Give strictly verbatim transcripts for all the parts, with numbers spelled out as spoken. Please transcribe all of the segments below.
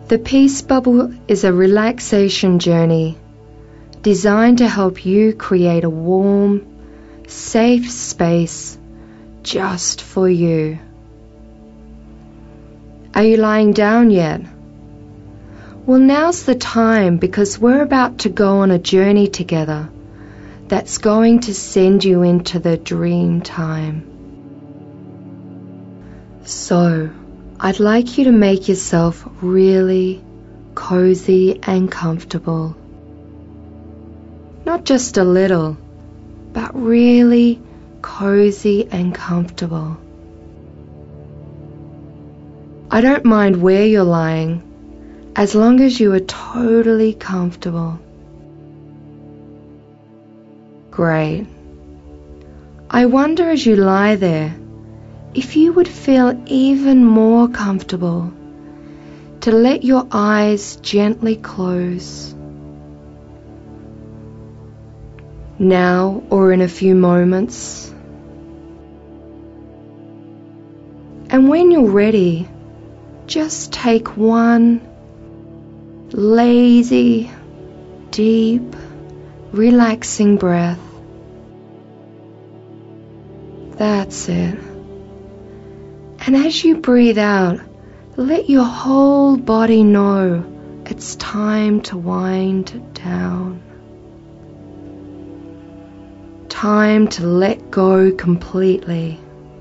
The Peace Bubble is a relaxation journey designed to help you create a warm, safe space just for you. Are you lying down yet? Well, now's the time, because we're about to go on a journey together that's going to send you into the dream time. So, I'd like you to make yourself really cozy and comfortable. Not just a little, but really cozy and comfortable. I don't mind where you're lying, as long as you are totally comfortable. Great. I wonder, as you lie there, if you would feel even more comfortable to let your eyes gently close. Now or in a few moments. And when you're ready, just take one lazy, deep, relaxing breath. That's it. And as you breathe out, let your whole body know it's time to wind down. Time to let go completely.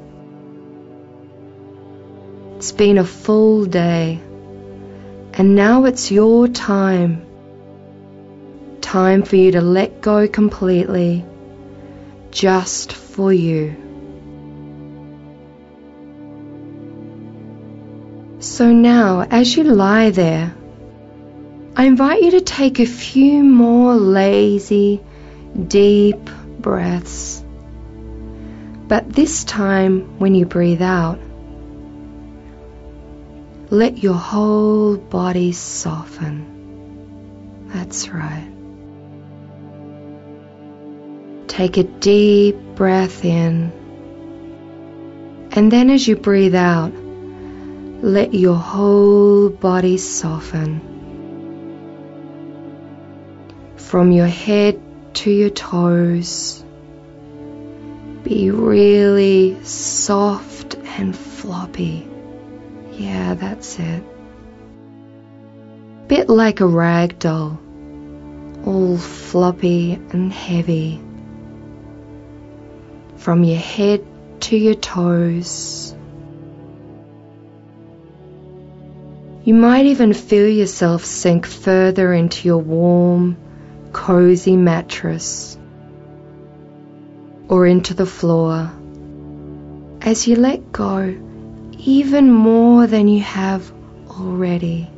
It's been a full day, and now it's your time. Time for you to let go completely, just for you. So now, as you lie there, I invite you to take a few more lazy, deep breaths. But this time, when you breathe out, let your whole body soften. That's right. Take a deep breath in, and then as you breathe out, let your whole body soften. From your head to your toes, be really soft and floppy. Yeah, that's it. Bit like a rag doll, all floppy and heavy. From your head to your toes. You might even feel yourself sink further into your warm, cozy mattress, or into the floor as you let go even more than you have already.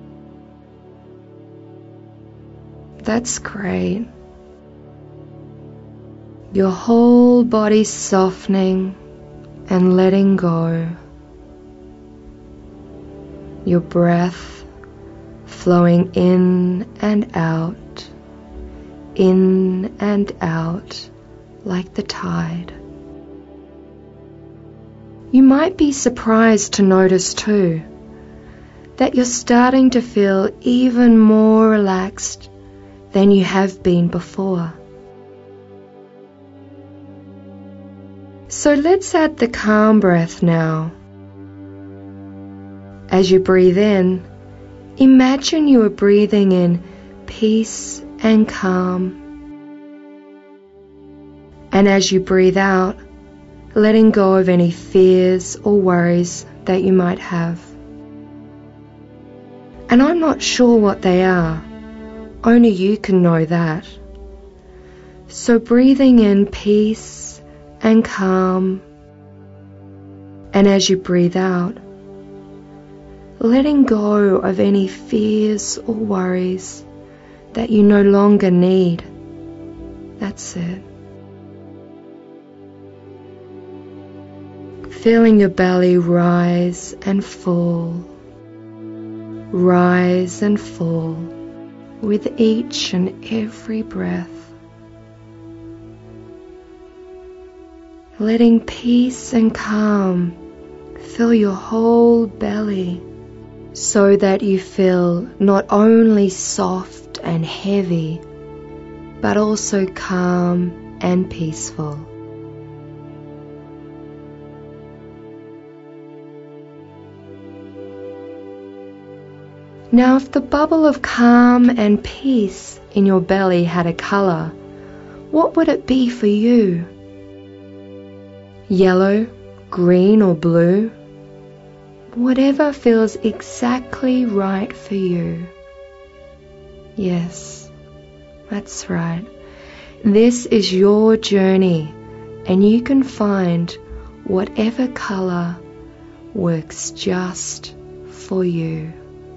That's great. Your whole body softening and letting go. Your breath flowing in and out, in and out like the tide. You might be surprised to notice too that you're starting to feel even more relaxed than you have been before. So let's add the calm breath now. As you breathe in, imagine you are breathing in peace and calm. And as you breathe out, letting go of any fears or worries that you might have. And I'm not sure what they are. Only you can know that. So breathing in peace and calm. And as you breathe out, letting go of any fears or worries that you no longer need. That's it. Feeling your belly rise and fall, rise and fall with each and every breath. Letting peace and calm fill your whole belly so that you feel not only soft and heavy, but also calm and peaceful. Now, if the bubble of calm and peace in your belly had a colour, what would it be for you? Yellow, green or blue? Whatever feels exactly right for you. Yes, that's right. This is your journey, and you can find whatever colour works just for you.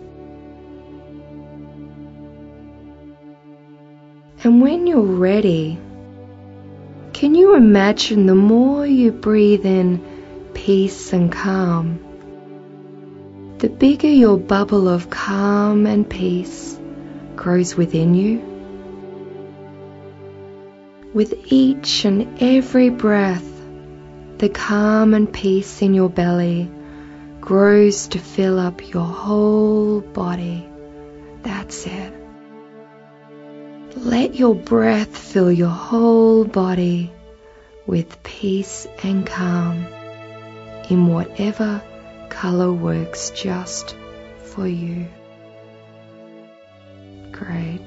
And when you're ready, can you imagine the more you breathe in peace and calm, the bigger your bubble of calm and peace grows within you? With each and every breath, the calm and peace in your belly grows to fill up your whole body. That's it. Let your breath fill your whole body with peace and calm in whatever colour works just for you. Great.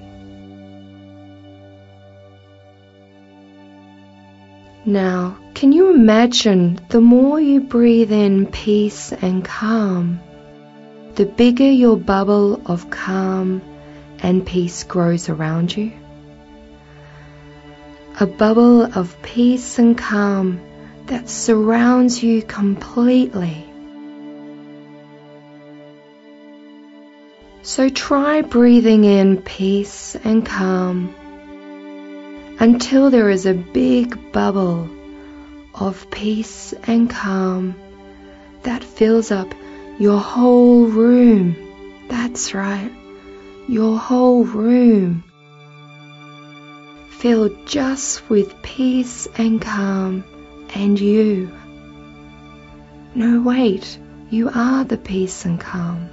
Now, can you imagine the more you breathe in peace and calm, the bigger your bubble of calm and peace grows around you? A bubble of peace and calm that surrounds you completely. So try breathing in peace and calm until there is a big bubble of peace and calm that fills up your whole room. That's right, your whole room. Filled just with peace and calm and you. No, wait, you are the peace and calm.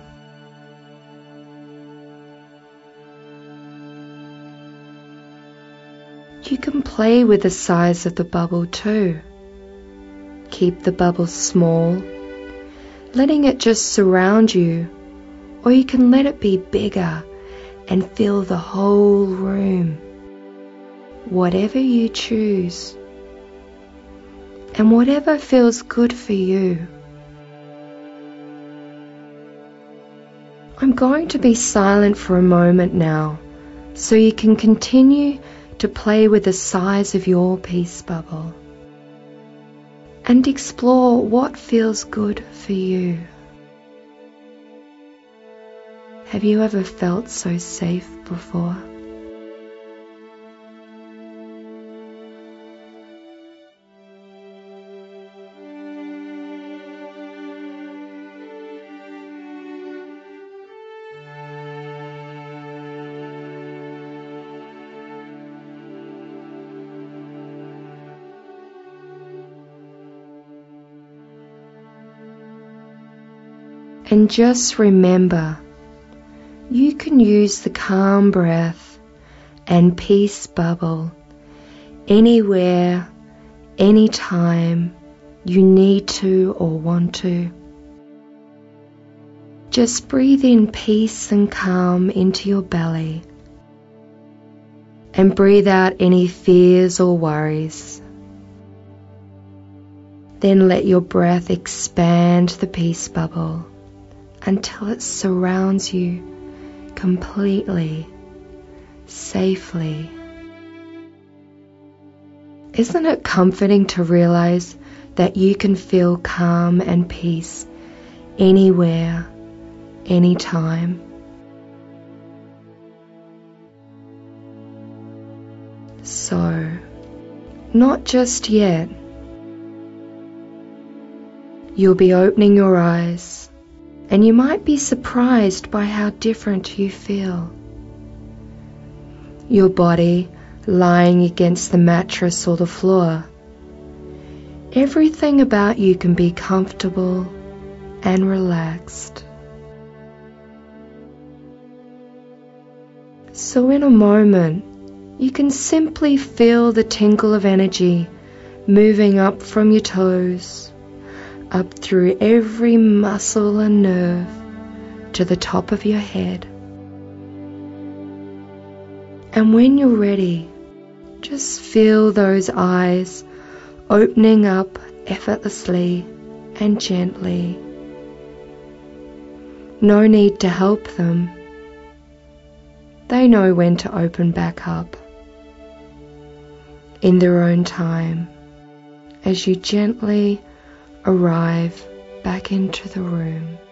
You can play with the size of the bubble too. Keep the bubble small, letting it just surround you, or you can let it be bigger and fill the whole room. Whatever you choose, and whatever feels good for you. I'm going to be silent for a moment now, so you can continue to play with the size of your peace bubble and explore what feels good for you. Have you ever felt so safe before? And just remember, you can use the calm breath and peace bubble anywhere, anytime you need to or want to. Just breathe in peace and calm into your belly and breathe out any fears or worries. Then let your breath expand the peace bubble until it surrounds you completely, safely. Isn't it comforting to realize that you can feel calm and peace anywhere, anytime? So, not just yet. You'll be opening your eyes, and you might be surprised by how different you feel. Your body lying against the mattress or the floor. Everything about you can be comfortable and relaxed. So in a moment, you can simply feel the tinkle of energy moving up from your toes, up through every muscle and nerve to the top of your head. And when you're ready, just feel those eyes opening up effortlessly and gently. No need to help them. They know when to open back up in their own time as you gently arrive back into the room.